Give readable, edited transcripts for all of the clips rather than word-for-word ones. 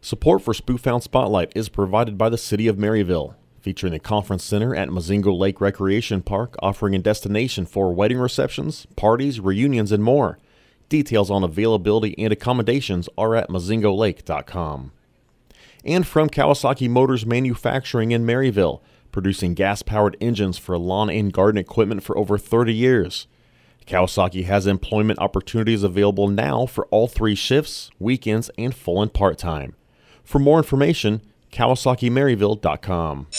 Support for Spoofhound Spotlight is provided by the City of Maryville, featuring the Conference Center at Mozingo Lake Recreation Park, offering a destination for wedding receptions, parties, reunions, and more. Details on availability and accommodations are at mozingolake.com. And from Kawasaki Motors Manufacturing in Maryville, producing gas-powered engines for lawn and garden equipment for over 30 years. Kawasaki has employment opportunities available now for all 3 shifts, weekends, and full and part-time. For more information, KawasakiMaryville.com.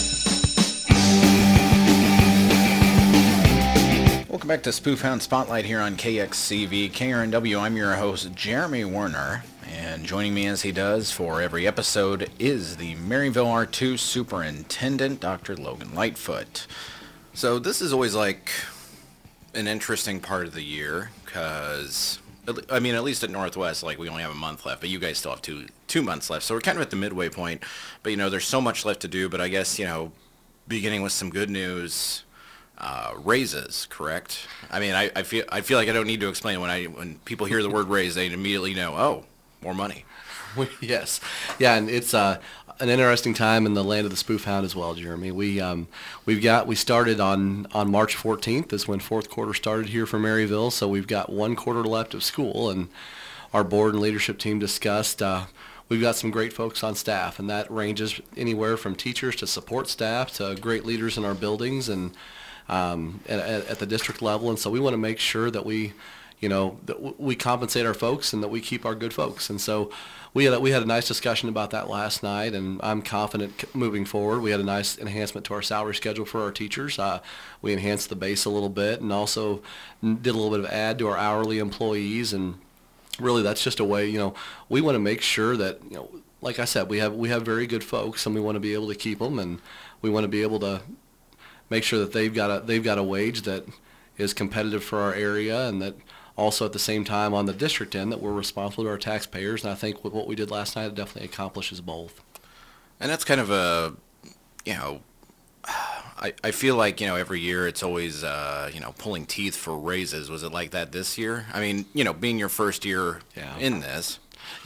Welcome back to Spoofhound Spotlight here on KXCV KRNW. I'm your host, Jeremy Werner, and joining me as he does for every episode is the Maryville R2 Superintendent, Dr. Logan Lightfoot. So this is always like an interesting part of the year because, I mean, at least at Northwest, like we only have a month left, but you guys still have two months left. So we're kind of at the midway point, but there's so much left to do. But I guess, beginning with some good news, raises, correct? I mean, I feel like I don't need to explain when people hear the word raise, they immediately know, oh, more money. Yes. Yeah, and it's an interesting time in the land of the Spoofhound as well, Jeremy. We started on March 14th is when fourth quarter started here for Maryville, so we've got 1 quarter left of school, and our board and leadership team discussed we've got some great folks on staff, and that ranges anywhere from teachers to support staff to great leaders in our buildings and at the district level, and so we want to make sure that we compensate our folks and that we keep our good folks. And so we had a nice discussion about that last night, and I'm confident moving forward. We had a nice enhancement to our salary schedule for our teachers. We enhanced the base a little bit and also did a little bit of add to our hourly employees, and really that's just a way, we want to make sure that, like I said, we have very good folks, and we want to be able to keep them, and we want to be able to make sure that they've got a wage that is competitive for our area, and that also at the same time on the district end that we're responsible to our taxpayers. And I think with what we did last night, it definitely accomplishes both. And that's kind of a, I feel like, every year it's always, pulling teeth for raises. Was it like that this year? I mean, being your first year in this.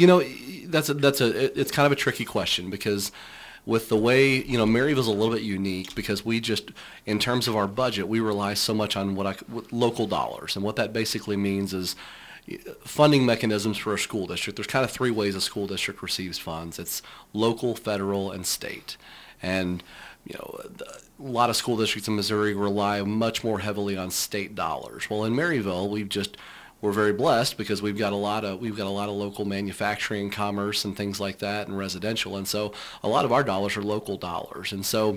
It's kind of a tricky question because with the way, Maryville's a little bit unique because we just, in terms of our budget, we rely so much on local dollars. And what that basically means is funding mechanisms for a school district. There's kind of 3 ways a school district receives funds. It's local, federal, and state. And, a lot of school districts in Missouri rely much more heavily on state dollars. Well, in Maryville, we're very blessed because we've got a lot of local manufacturing, commerce, and things like that, and residential, and so a lot of our dollars are local dollars, and so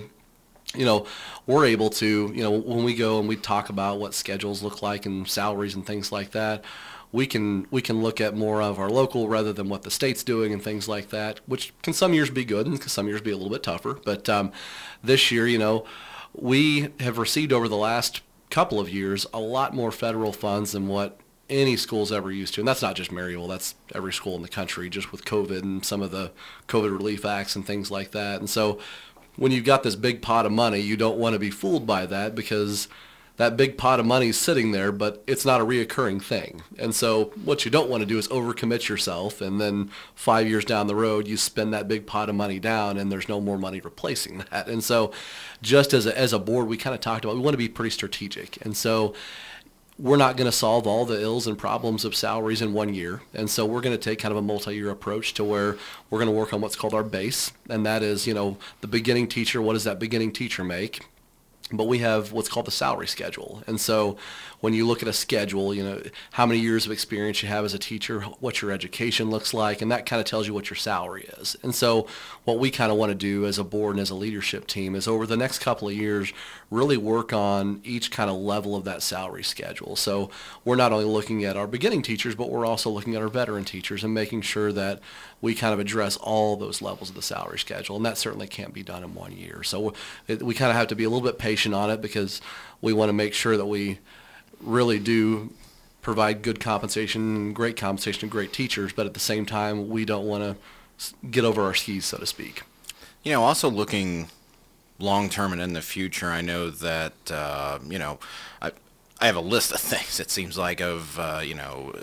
we're able to when we go and we talk about what schedules look like and salaries and things like that, we can look at more of our local rather than what the state's doing and things like that, which can some years be good and some years be a little bit tougher. But this year, we have received over the last couple of years a lot more federal funds than what any school's ever used to. And that's not just Maryville, that's every school in the country, just with COVID and some of the COVID relief acts and things like that. And so when you've got this big pot of money, you don't want to be fooled by that because that big pot of money is sitting there, but it's not a reoccurring thing. And so what you don't want to do is overcommit yourself, and then 5 years down the road, you spend that big pot of money down, and there's no more money replacing that. And so just as a board, we kind of talked about, we want to be pretty strategic. And so we're not going to solve all the ills and problems of salaries in 1 year. And so we're going to take kind of a multi-year approach to where we're going to work on what's called our base. And that is, the beginning teacher, what does that beginning teacher make? But we have what's called the salary schedule. And so when you look at a schedule, how many years of experience you have as a teacher, what your education looks like, and that kind of tells you what your salary is. And so what we kind of want to do as a board and as a leadership team is over the next couple of years, really work on each kind of level of that salary schedule. So we're not only looking at our beginning teachers, but we're also looking at our veteran teachers and making sure that we kind of address all those levels of the salary schedule. And that certainly can't be done in 1 year. So we kind of have to be a little bit patient on it because we want to make sure that we really do provide good compensation, great compensation, and great teachers, but at the same time, we don't want to get over our skis, so to speak. Also looking long-term and in the future, I know that, I have a list of things, it seems like, of,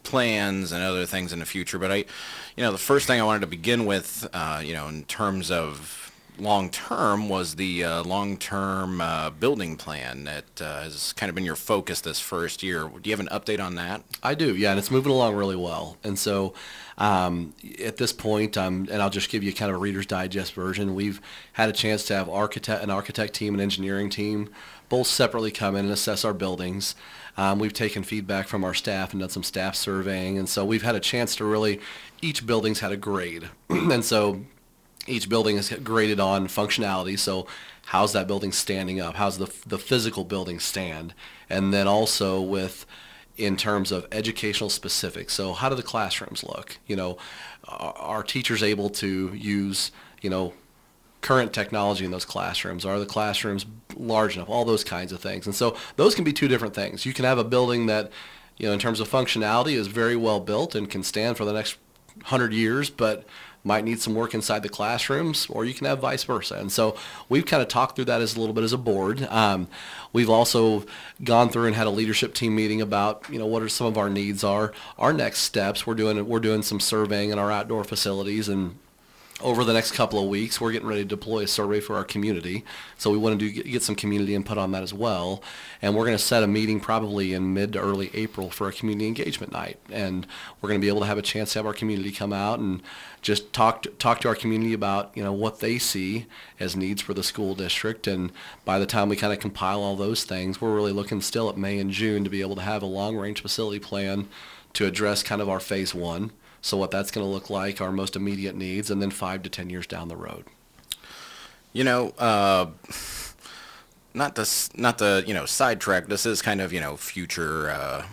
plans and other things in the future, but the first thing I wanted to begin with, in terms of long-term was the long-term building plan that has kind of been your focus this first year. Do you have an update on that? I do, yeah, and it's moving along really well. And so at this point, and I'll just give you kind of a Reader's Digest version, we've had a chance to have an architect team and engineering team both separately come in and assess our buildings. We've taken feedback from our staff and done some staff surveying, and so we've had a chance to really, each building's had a grade. And so each building is graded on functionality, so how's that building standing up? How's the physical building stand? And then also in terms of educational specifics, so how do the classrooms look? Are teachers able to use, current technology in those classrooms? Are the classrooms large enough? All those kinds of things. And so those can be two different things. You can have a building that, in terms of functionality is very well built and can stand for the next 100 years, but might need some work inside the classrooms, or you can have vice versa. And so we've kind of talked through that as a little bit as a board. We've also gone through and had a leadership team meeting about, what are some of our needs are. Our next steps, we're doing some surveying in our outdoor facilities, and over the next couple of weeks, we're getting ready to deploy a survey for our community. So we want to get some community input on that as well. And we're going to set a meeting probably in mid to early April for a community engagement night. And we're going to be able to have a chance to have our community come out and just talk to our community about, what they see as needs for the school district. And by the time we kind of compile all those things, we're really looking still at May and June to be able to have a long-range facility plan to address kind of our phase one. So what that's going to look like, our most immediate needs, and then 5 to 10 years down the road. Not to sidetrack. This is kind of future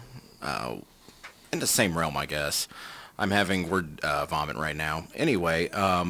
in the same realm, I guess. I'm having word vomit right now. Anyway,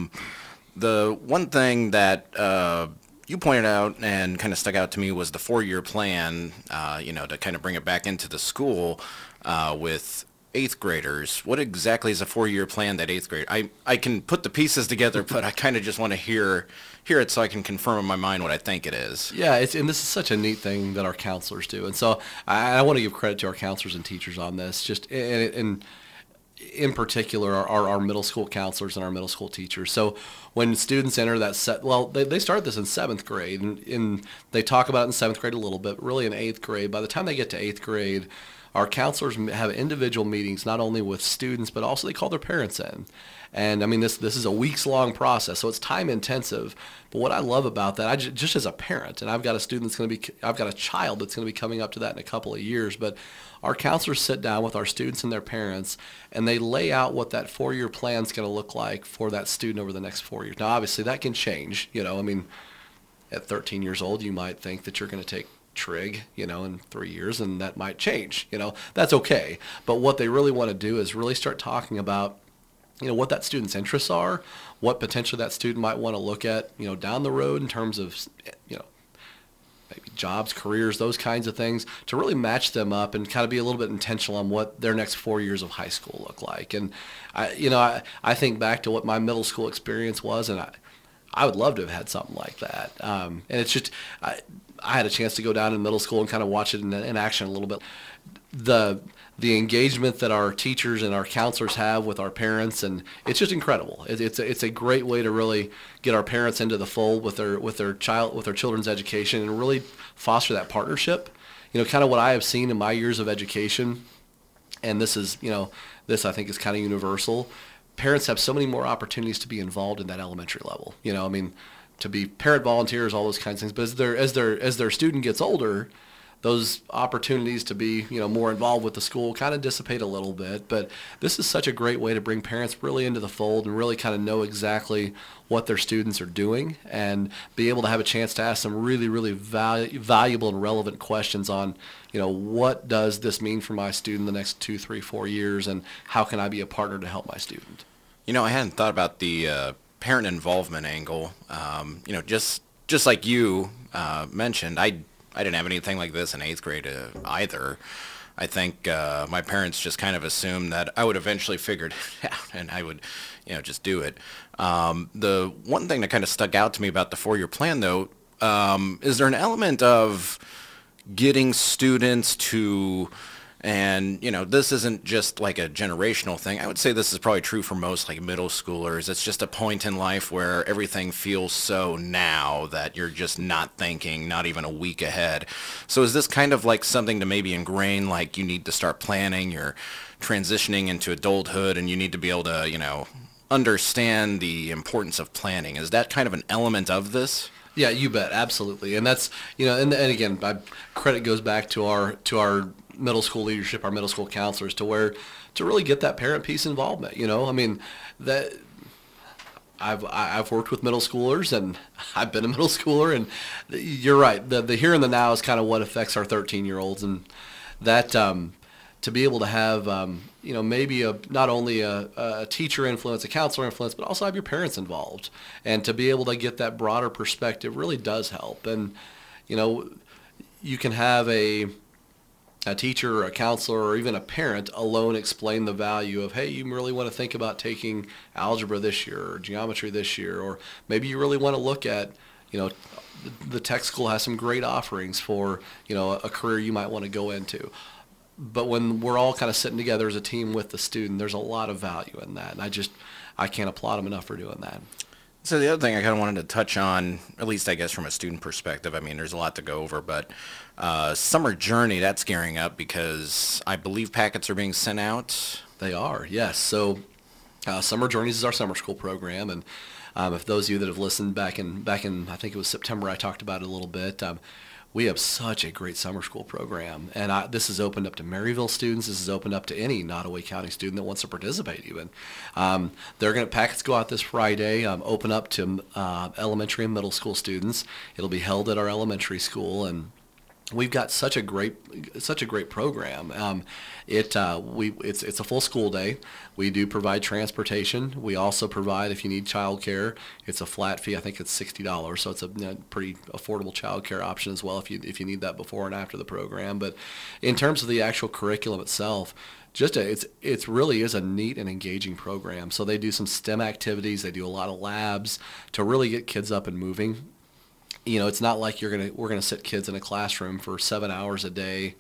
the one thing that you pointed out and kind of stuck out to me was the 4-year plan. To kind of bring it back into the school with 8th graders. What exactly is a 4-year plan that 8th grade? I can put the pieces together, but I kind of just want to hear it so I can confirm in my mind what I think it is. Yeah, and this is such a neat thing that our counselors do. And so I want to give credit to our counselors and teachers on this. Just in particular, our middle school counselors and our middle school teachers. So when students enter that they start this in 7th grade, and they talk about it in 7th grade a little bit, but really in 8th grade. By the time they get to 8th grade, our counselors have individual meetings, not only with students, but also they call their parents in. And I mean, this is a weeks-long process, so it's time-intensive. But what I love about that, just as a parent, and I've got a child that's going to be coming up to that in a couple of years, but our counselors sit down with our students and their parents, and they lay out what that 4-year plan is going to look like for that student over the next 4 years. Now, obviously, that can change. At 13 years old, you might think that you're going to take trig, in 3 years, and that might change. That's okay. But what they really want to do is really start talking about, what that student's interests are, what potentially that student might want to look at, down the road in terms of, maybe jobs, careers, those kinds of things, to really match them up and kind of be a little bit intentional on what their next 4 years of high school look like. And I think back to what my middle school experience was, and I would love to have had something like that. And it's just, I had a chance to go down in middle school and kind of watch it in action a little bit. The engagement that our teachers and our counselors have with our parents, and it's just incredible. It's a great way to really get our parents into the fold with their children's education and really foster that partnership. Kind of what I have seen in my years of education, and this I think is kind of universal. Parents have so many more opportunities to be involved in that elementary level. To be parent volunteers, all those kinds of things. But as their student gets older, those opportunities to be, more involved with the school kind of dissipate a little bit. But this is such a great way to bring parents really into the fold and really kind of know exactly what their students are doing and be able to have a chance to ask some really, really valuable and relevant questions on, what does this mean for my student the next 2, 3, 4 years, and how can I be a partner to help my student? I hadn't thought about the parent involvement angle. Just like you mentioned, I didn't have anything like this in 8th grade either. I think my parents just kind of assumed that I would eventually figure it out and I would, just do it. The one thing that kind of stuck out to me about the 4-year plan, though, is there an element of getting students to And, this isn't just like a generational thing. I would say this is probably true for most like middle schoolers. It's just a point in life where everything feels so now that you're just not thinking, not even a week ahead. So is this kind of like something to maybe ingrain, like you need to start planning, you're transitioning into adulthood and you need to be able to, understand the importance of planning? Is that kind of an element of this? Yeah, you bet, absolutely. And that's, and again, credit goes back to our middle school leadership, our middle school counselors, to really get that parent piece involvement. I mean, that I've worked with middle schoolers, and I've been a middle schooler, and you're right. The here and the now is kind of what affects our 13-year-olds, and that to be able to have maybe not only a teacher influence, a counselor influence, but also have your parents involved, and to be able to get that broader perspective really does help. And you can have a teacher or a counselor or even a parent alone explain the value of, hey, you really want to think about taking algebra this year or geometry this year, or maybe you really want to look at, the tech school has some great offerings for, a career you might want to go into. But when we're all kind of sitting together as a team with the student, there's a lot of value in that. And I can't applaud them enough for doing that. So the other thing I kind of wanted to touch on, at least I guess from a student perspective, I mean, there's a lot to go over, but Summer Journey, that's gearing up because I believe packets are being sent out. They are, yes. So Summer Journeys is our summer school program, and if those of you that have listened back in I think it was September, I talked about it a little bit. We have such a great summer school program, and this is opened up to Maryville students. This is opened up to any Nottoway County student that wants to participate even. Packets go out this Friday, open up to elementary and middle school students. It'll be held at our elementary school, and we've got such a great program. It's a full school day. We do provide transportation. We also provide, if you need childcare, it's a flat fee. I think it's $60, so it's a pretty affordable childcare option as well if you need that before and after the program. But in terms of the actual curriculum itself, it really is a neat and engaging program. So they do some STEM activities. They do a lot of labs to really get kids up and moving. It's not like we're gonna sit kids in a classroom for 7 hours a day,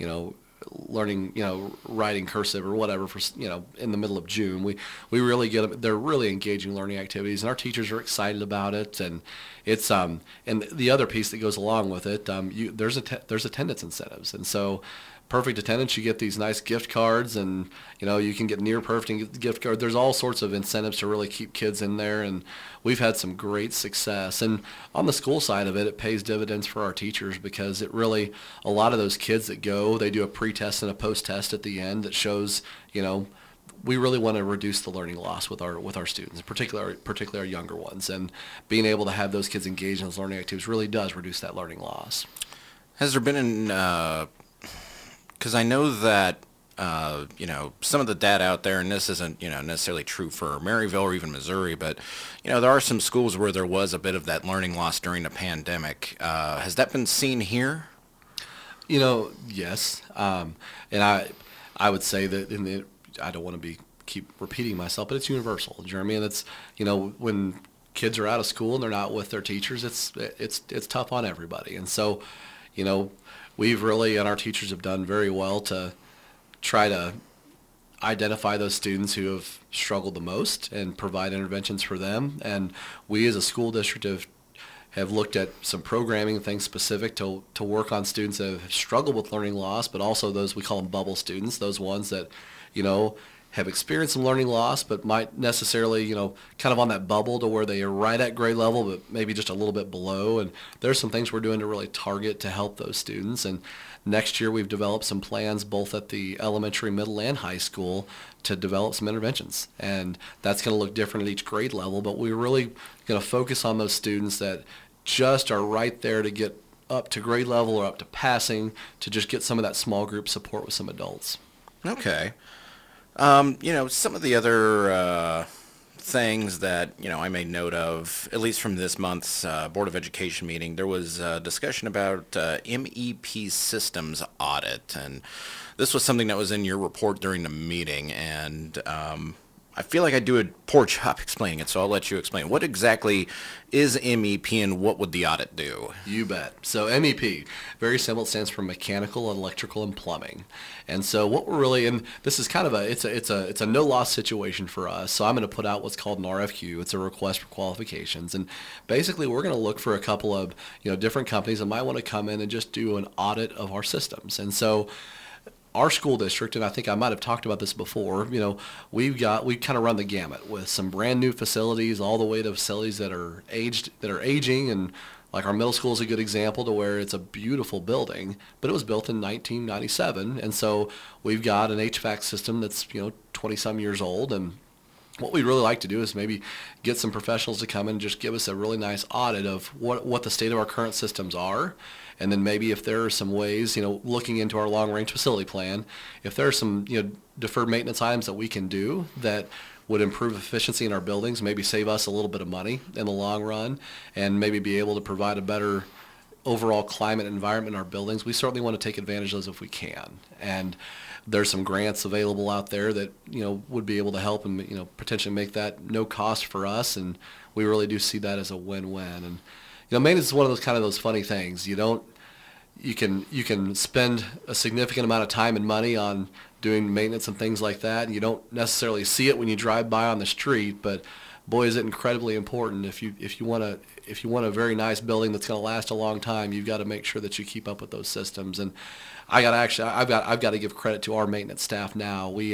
learning, writing cursive or whatever for, in the middle of June. We really get them. They're really engaging learning activities, and our teachers are excited about it. And it's and the other piece that goes along with it, there's attendance incentives, and so. Perfect attendance, you get these nice gift cards, and you can get near perfect gift cards. There's all sorts of incentives to really keep kids in there, and we've had some great success. And on the school side of it, it pays dividends for our teachers because it really, a lot of those kids that go, they do a pre-test and a post-test at the end that shows, we really want to reduce the learning loss with our students, particularly our younger ones, and being able to have those kids engaged in those learning activities really does reduce that learning loss. Has there been because I know that, some of the data out there, and this isn't, necessarily true for Maryville or even Missouri, but, there are some schools where there was a bit of that learning loss during the pandemic. Has that been seen here? Yes. And I would say that I don't want to keep repeating myself, but it's universal, Jeremy. And it's, when kids are out of school and they're not with their teachers, it's tough on everybody. And so, we've really, and our teachers have done very well to try to identify those students who have struggled the most and provide interventions for them. And we as a school district have looked at some programming things specific to work on students that have struggled with learning loss, but also those, we call them bubble students, those ones that, have experienced some learning loss, but might necessarily, kind of on that bubble to where they are right at grade level, but maybe just a little bit below. And there's some things we're doing to really target to help those students. And next year we've developed some plans both at the elementary, middle, and high school to develop some interventions. And that's going to look different at each grade level, but we're really going to focus on those students that just are right there to get up to grade level or up to passing, to just get some of that small group support with some adults. Okay. Some of the other things that, I made note of, at least from this month's Board of Education meeting, there was a discussion about MEP systems audit. And this was something that was in your report during the meeting. And I feel like I do a poor job explaining it, so I'll let you explain. What exactly is MEP and what would the audit do? You bet. So MEP, very simple. It stands for Mechanical, Electrical, and Plumbing. And so what we're really, and this is kind of it's a no loss situation for us. So I'm going to put out what's called an RFQ. It's a request for qualifications, and basically we're going to look for a couple of different companies that might want to come in and just do an audit of our systems. And so our school district, and I think I might have talked about this before, we kind of run the gamut with some brand new facilities all the way to facilities that are aging, and like our middle school is a good example to where it's a beautiful building, but it was built in 1997, and so we've got an HVAC system that's 20 some years old. And what we'd really like to do is maybe get some professionals to come in and just give us a really nice audit of what the state of our current systems are. And then maybe if there are some ways, looking into our long-range facility plan, if there are some, deferred maintenance items that we can do that would improve efficiency in our buildings, maybe save us a little bit of money in the long run, and maybe be able to provide a better overall climate and environment in our buildings, we certainly want to take advantage of those if we can. And there's some grants available out there that, would be able to help and, potentially make that no cost for us. And we really do see that as a win-win. And maintenance is one of those funny things. You can spend a significant amount of time and money on doing maintenance and things like that, and you don't necessarily see it when you drive by on the street. But boy, is it incredibly important. If you want a very nice building that's going to last a long time, you've got to make sure that you keep up with those systems. And I've got to give credit to our maintenance staff now. We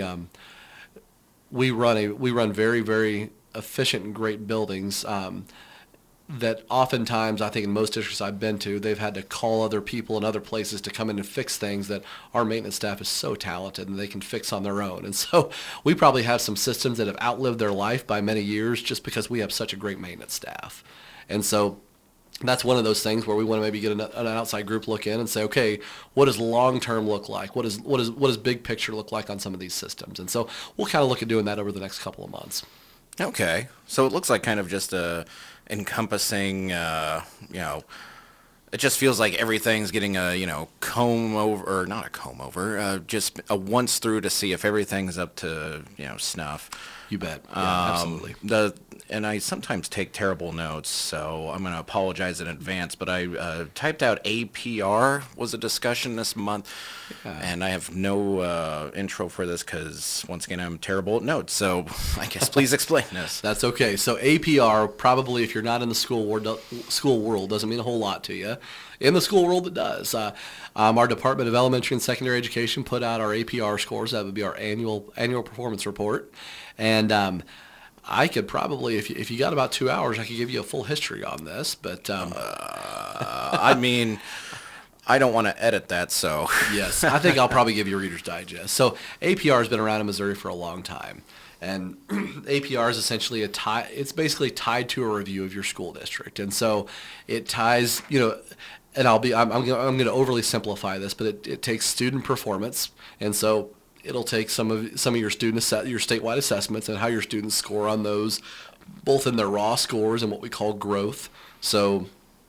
run very, very efficient and great buildings. That oftentimes, I think in most districts I've been to, they've had to call other people in other places to come in and fix things that our maintenance staff is so talented and they can fix on their own. And so we probably have some systems that have outlived their life by many years just because we have such a great maintenance staff. And so that's one of those things where we want to maybe get an outside group look in and say, okay, what does long-term look like? What does big picture look like on some of these systems? And so we'll kind of look at doing that over the next couple of months. Okay. So it looks like kind of just a encompassing, it just feels like everything's getting a, comb over, or not a comb over, just a once through to see if everything's up to, snuff. You bet. Yeah, absolutely. And I sometimes take terrible notes, so I'm going to apologize in advance, but I typed out APR was a discussion this month, and I have no intro for this because, once again, I'm terrible at notes, so I guess please explain this. That's okay. So APR, probably if you're not in the school world, doesn't mean a whole lot to you. In the school world, it does. Our Department of Elementary and Secondary Education put out our APR scores. That would be our annual performance report. And I could probably, if you got about 2 hours, I could give you a full history on this. But I mean, I don't want to edit that, so. Yes, I think I'll probably give you a Reader's Digest. So APR has been around in Missouri for a long time. And APR is essentially it's basically tied to a review of your school district. And so it ties, and I'm going to overly simplify this, but it takes student performance. And so it'll take some of your your statewide assessments and how your students score on those, both in their raw scores and what we call growth. So,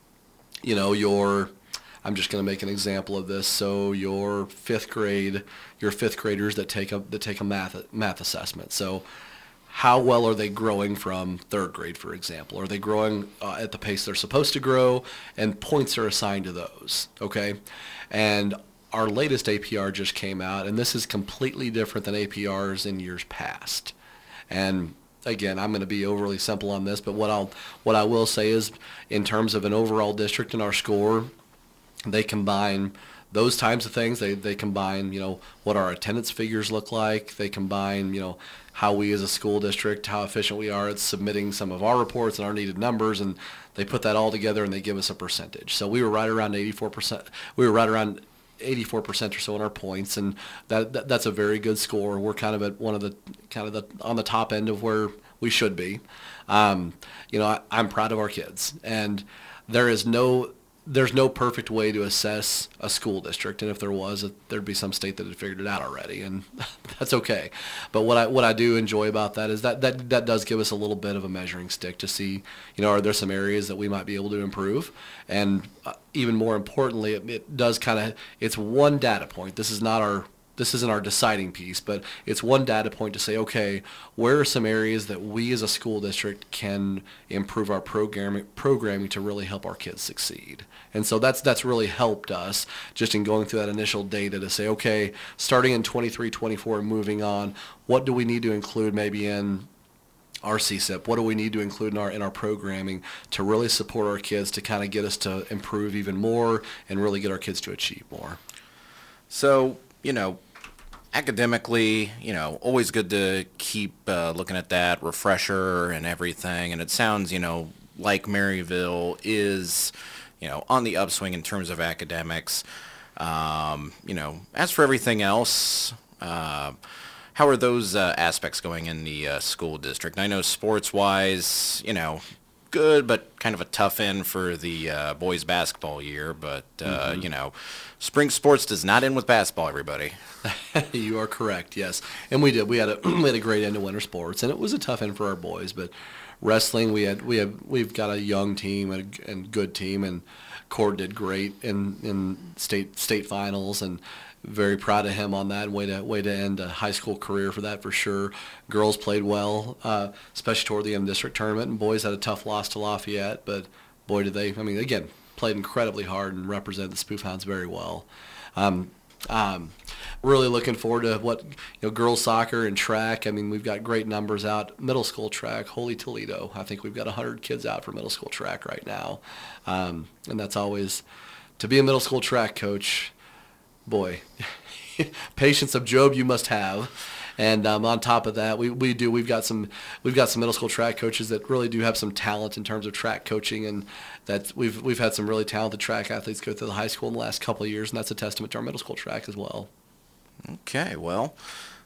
I'm just going to make an example of this. So your fifth graders that take a math assessment. So how well are they growing from third grade, for example? Are they growing at the pace they're supposed to grow? And points are assigned to those. Okay, and our latest APR just came out, and this is completely different than APRs in years past. And again, I'm going to be overly simple on this, but what I will say is, in terms of an overall district in our score, they combine those types of things. They combine, what our attendance figures look like. They combine, how we as a school district, how efficient we are at submitting some of our reports and our needed numbers, and they put that all together and they give us a percentage. So we were right around 84%. We were right around 84% or so in our points, and that's a very good score. We're kind of at one of the on the top end of where we should be. I'm proud of our kids, and there's no perfect way to assess a school district, and if there was, there'd be some state that had figured it out already, and that's okay. But what I do enjoy about that is that does give us a little bit of a measuring stick to see, are there some areas that we might be able to improve, and even more importantly, it does it's one data point. This is not our our deciding piece, but it's one data point to say, okay, where are some areas that we as a school district can improve our programming to really help our kids succeed. And so that's really helped us just in going through that initial data to say, okay, starting in 23, 24 and moving on, what do we need to include maybe in our CSIP? What do we need to include in our programming to really support our kids to kind of get us to improve even more and really get our kids to achieve more? So, academically, always good to keep looking at that refresher and everything. And it sounds, like Maryville is, on the upswing in terms of academics. As for everything else, how are those aspects going in the school district? I know sports-wise, good, but kind of a tough end for the boys basketball year. But, spring sports does not end with basketball, everybody. You are correct, yes. And we did. We had a great end to winter sports, and it was a tough end for our boys. But wrestling, we've got a young team and good team, and Cord did great in state finals, and very proud of him on that. Way to end a high school career for that, for sure. Girls played well, especially toward the end of the district tournament, and boys had a tough loss to Lafayette, but boy did they, again, played incredibly hard and represented the Spoof Hounds very well. Really looking forward to what, girls soccer and track. We've got great numbers out. Middle school track, Holy Toledo. I think we've got 100 kids out for middle school track right now. And that's always, to be a middle school track coach, boy, patience of Job you must have. And on top of that, we've got some middle school track coaches that really do have some talent in terms of track coaching, and that we've had some really talented track athletes go through the high school in the last couple of years, and that's a testament to our middle school track as well. Okay, well,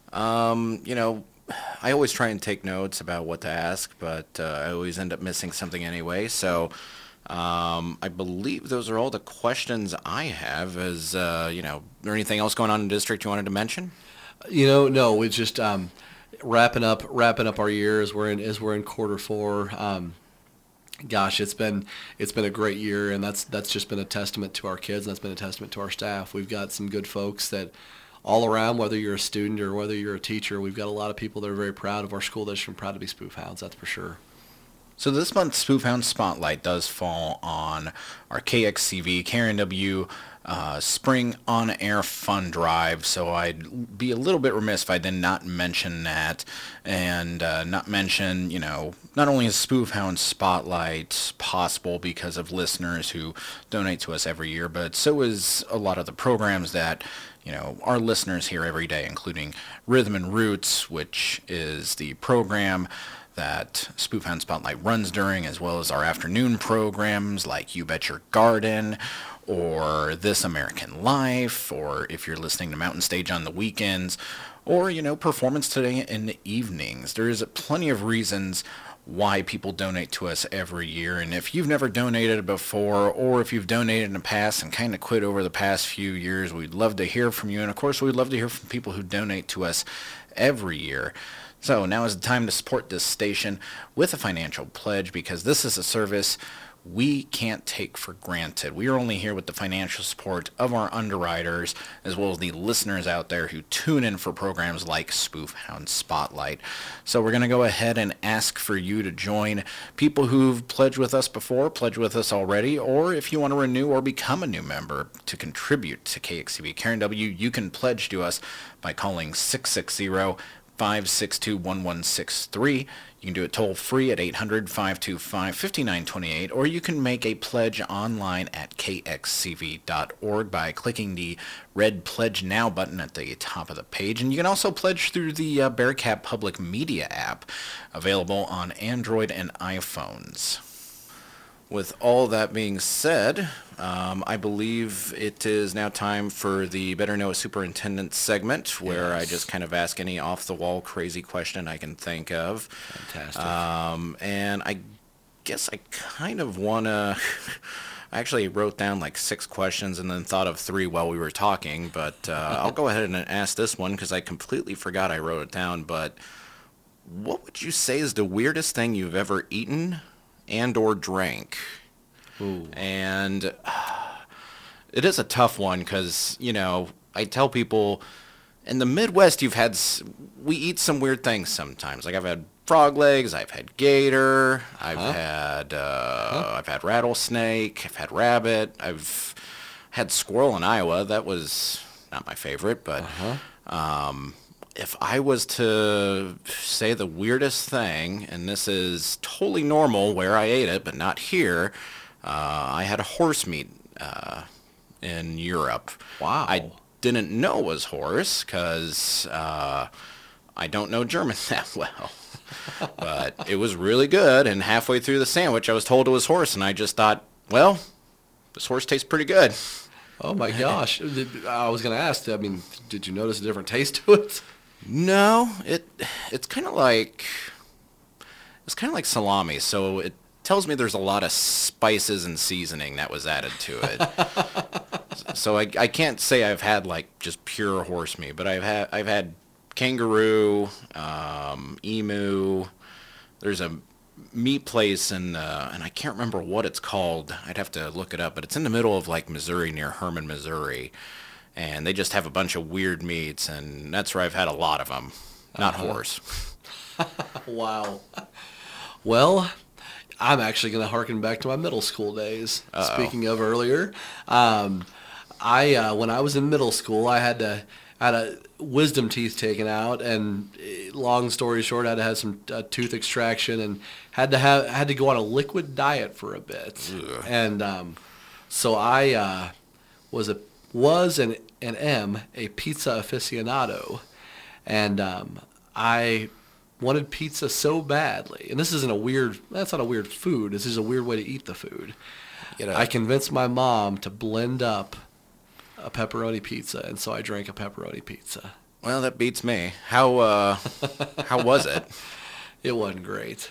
I always try and take notes about what to ask, but I always end up missing something anyway. So I believe those are all the questions I have. Is there anything else going on in the district you wanted to mention? No, we just wrapping up our year as we're in quarter four. Gosh, it's been a great year, and that's just been a testament to our kids, and that's been a testament to our staff. We've got some good folks that all around, whether you're a student or whether you're a teacher, we've got a lot of people that are very proud of our school district and proud to be Spoof Hounds, that's for sure. So this month's Spoof Hound Spotlight does fall on our KXCV, KRNW Spring On-Air Fund Drive, so I'd be a little bit remiss if I did not mention that, and not mention, not only is Spoof Hound Spotlight possible because of listeners who donate to us every year, but so is a lot of the programs that our listeners hear every day, including Rhythm and Roots, which is the program that Spoof Hound Spotlight runs during, as well as our afternoon programs like You Bet Your Garden, or This American Life, or if you're listening to Mountain Stage on the weekends, or, Performance Today in the evenings. There's plenty of reasons why people donate to us every year, and if you've never donated before, or if you've donated in the past and kind of quit over the past few years, we'd love to hear from you, and of course we'd love to hear from people who donate to us every year. So now is the time to support this station with a financial pledge, because this is a service we can't take for granted. We are only here with the financial support of our underwriters, as well as the listeners out there who tune in for programs like Spoof Hound Spotlight. So we're going to go ahead and ask for you to join people who've pledged with us before, pledged with us already, or if you want to renew or become a new member to contribute to KXCV KRNW, you can pledge to us by calling 660-562-1163. You can do it toll-free at 800-525-5928, or you can make a pledge online at kxcv.org by clicking the red Pledge Now button at the top of the page. And you can also pledge through the Bearcat Public Media app, available on Android and iPhones. With all that being said, I believe it is now time for the Better Know a Superintendent segment, where I just kind of ask any off-the-wall crazy question I can think of. Fantastic. And I guess I kind of want to... I actually wrote down like 6 questions and then thought of 3 while we were talking, but I'll go ahead and ask this one because I completely forgot I wrote it down. But what would you say is the weirdest thing you've ever eaten and or drank? Ooh. And it is a tough one because, I tell people in the Midwest, we eat some weird things sometimes. Like I've had frog legs, I've had gator, I've had rattlesnake, I've had rabbit, I've had squirrel in Iowa. That was not my favorite, but if I was to say the weirdest thing, and this is totally normal where I ate it, but not here, I had a horse meat in Europe. Wow. I didn't know it was horse because I don't know German that well. But it was really good, and halfway through the sandwich, I was told it was horse, and I just thought, well, this horse tastes pretty good. Oh my gosh! I was going to ask. I mean, did you notice a different taste to it? No, it's kind of like salami. So it tells me there's a lot of spices and seasoning that was added to it. So I can't say I've had like just pure horse meat, but I've had kangaroo, emu. There's a meat place and I can't remember what it's called. I'd have to look it up, but it's in the middle of like Missouri, near Herman, Missouri, and they just have a bunch of weird meats, and that's where I've had a lot of them. Not horse. Wow. Well, I'm actually going to harken back to my middle school days. Uh-oh. Speaking of earlier, when I was in middle school, I had a wisdom teeth taken out, and long story short, I had to have some tooth extraction, and had to go on a liquid diet for a bit. Ugh. And so I was and am a pizza aficionado, and I wanted pizza so badly. And this isn't that's not a weird food. This is a weird way to eat the food. I convinced my mom to blend up a pepperoni pizza, and so I drank a pepperoni pizza. Well, that beats me. How was it? It wasn't great.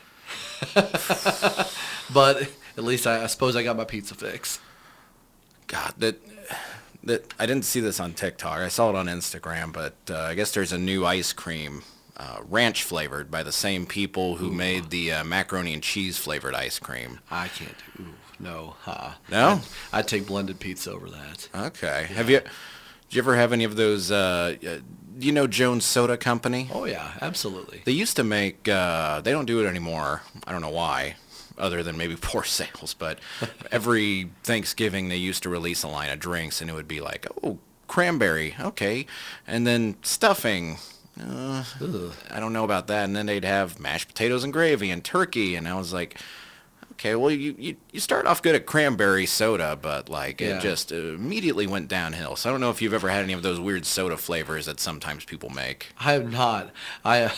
But at least I suppose I got my pizza fix. God, that I didn't see this on TikTok. I saw it on Instagram, but I guess there's a new ice cream, ranch flavored, by the same people who made the macaroni and cheese flavored ice cream. I can't do. No. No? I'd take blended pizza over that. Okay. Yeah. Did you ever have any of those? Do you know Jones Soda Company? Oh yeah, absolutely. They used to make. They don't do it anymore. I don't know why, other than maybe poor sales. But every Thanksgiving they used to release a line of drinks, and it would be like, oh, cranberry, okay, and then stuffing. I don't know about that. And then they'd have mashed potatoes and gravy and turkey, and I was like, okay, well, you start off good at cranberry soda, but like it just immediately went downhill. So I don't know if you've ever had any of those weird soda flavors that sometimes people make. I have not. I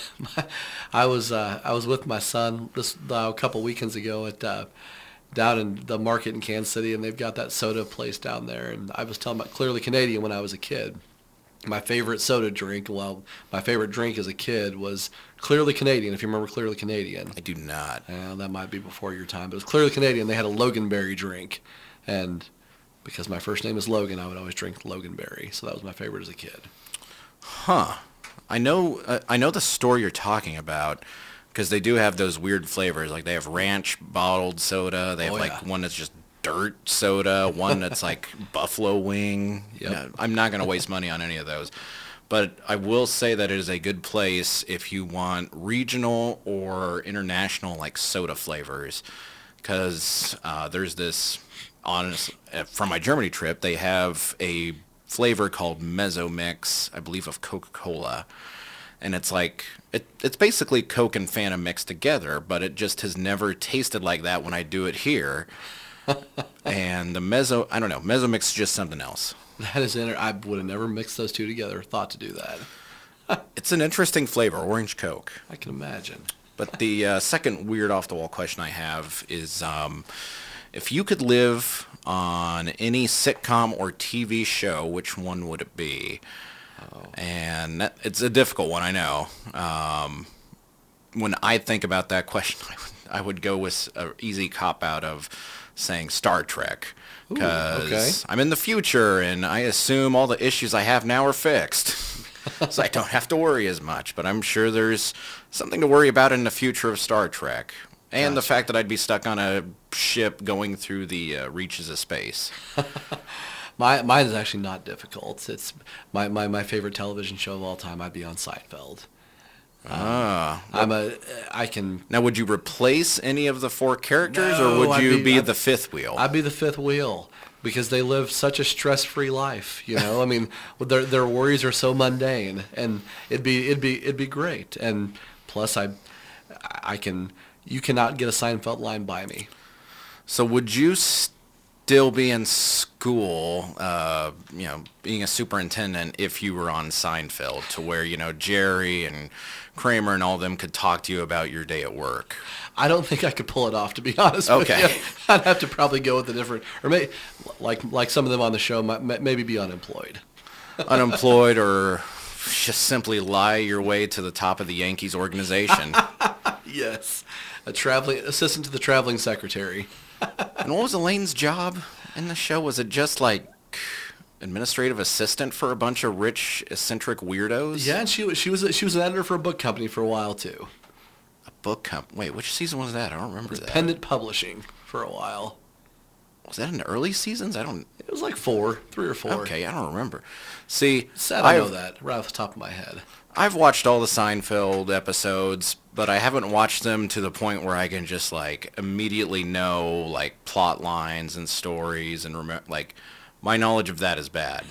was with my son a couple weekends ago at down in the market in Kansas City, and they've got that soda place down there. And I was telling about Clearly Canadian when I was a kid. My favorite soda drink, my favorite drink as a kid was Clearly Canadian, if you remember Clearly Canadian. I do not. That might be before your time, but it was Clearly Canadian. They had a Loganberry drink, and because my first name is Logan, I would always drink Loganberry, so that was my favorite as a kid. Huh. I know the store you're talking about, because they do have those weird flavors. Like they have ranch bottled soda. They have one that's just dirt soda, one that's like buffalo wing. Yep. No, I'm not going to waste money on any of those. But I will say that it is a good place if you want regional or international like soda flavors, because there's this, from my Germany trip, they have a flavor called Mezzo Mix, I believe, of Coca-Cola. And it's like, it's basically Coke and Fanta mixed together, but it just has never tasted like that when I do it here. And the Mezzo Mix is just something else. That is I would have never mixed those two together, thought to do that. It's an interesting flavor, orange Coke. I can imagine. But the second weird off-the-wall question I have is, if you could live on any sitcom or TV show, which one would it be? Oh. And it's a difficult one, I know. When I think about that question, I would go with an easy cop-out of saying Star Trek, because I'm in the future and I assume all the issues I have now are fixed, so I don't have to worry as much. But I'm sure there's something to worry about in the future of Star Trek, and the fact that I'd be stuck on a ship going through the reaches of space. Mine is actually not difficult. It's my favorite television show of all time. I'd be on Seinfeld. I can. Now, would you replace any of the 4 characters, No, or would I'd you be- be the fifth wheel? I'd be the fifth wheel because they live such a stress-free life. You know, I mean, their worries are so mundane, and it'd be great. And plus, I can. You cannot get a Seinfeld line by me. So would you still be in school, being a superintendent if you were on Seinfeld, to where, Jerry and Kramer and all of them could talk to you about your day at work? I don't think I could pull it off, to be honest Okay. with you. I'd have to probably go with a different, or maybe, like some of them on the show, maybe be unemployed. Unemployed, or just simply lie your way to the top of the Yankees organization. Yes, a traveling assistant to the traveling secretary. And what was Elaine's job in the show? Was it just like administrative assistant for a bunch of rich, eccentric weirdos? Yeah, and she was an editor for a book company for a while too. A book company. Wait, which season was that? I don't remember that. Pendant Publishing for a while. Was that in the early seasons? It was like 3 or 4. Okay, I don't remember. See, Sad I know that right off the top of my head. I've watched all the Seinfeld episodes, but I haven't watched them to the point where I can just immediately know plot lines and stories and remember. My knowledge of that is bad.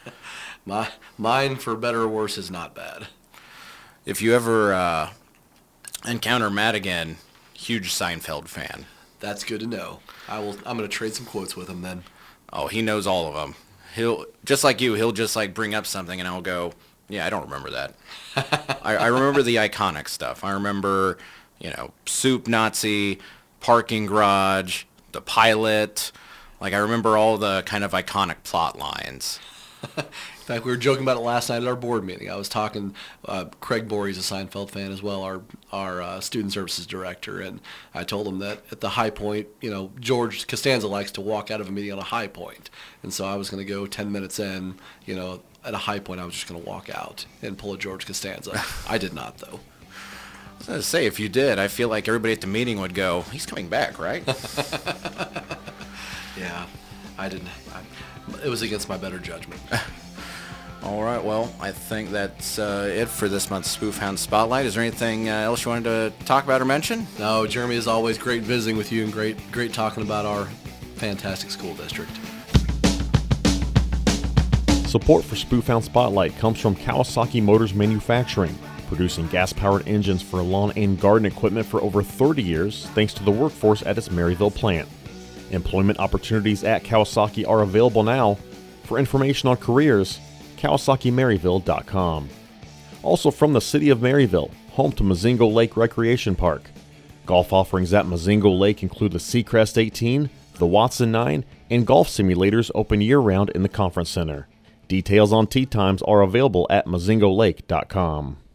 Mine, for better or worse, is not bad. If you ever encounter Matt again, huge Seinfeld fan. That's good to know. I'm going to trade some quotes with him then. Oh, he knows all of them. He'll just like you. He'll just bring up something, and I'll go, "Yeah, I don't remember that." I remember the iconic stuff. I remember, Soup Nazi, parking garage, the pilot. I remember all the kind of iconic plot lines. In fact, we were joking about it last night at our board meeting. I was talking, Craig Borey's a Seinfeld fan as well, our student services director, and I told him that at the high point, George Costanza likes to walk out of a meeting on a high point. And so I was going to go 10 minutes in, at a high point I was just going to walk out and pull a George Costanza. I did not, though. I was going to say, if you did, I feel like everybody at the meeting would go, "He's coming back, right?" Yeah, I didn't. It was against my better judgment. All right, well, I think that's it for this month's Spoof Hound Spotlight. Is there anything else you wanted to talk about or mention? No, Jeremy, is always great visiting with you and great talking about our fantastic school district. Support for Spoof Hound Spotlight comes from Kawasaki Motors Manufacturing, producing gas-powered engines for lawn and garden equipment for over 30 years thanks to the workforce at its Maryville plant. Employment opportunities at Kawasaki are available now. For information on careers, KawasakiMaryville.com. Also from the city of Maryville, home to Mozingo Lake Recreation Park. Golf offerings at Mozingo Lake include the Seacrest 18, the Watson 9, and golf simulators open year-round in the conference center. Details on tee times are available at MozingoLake.com.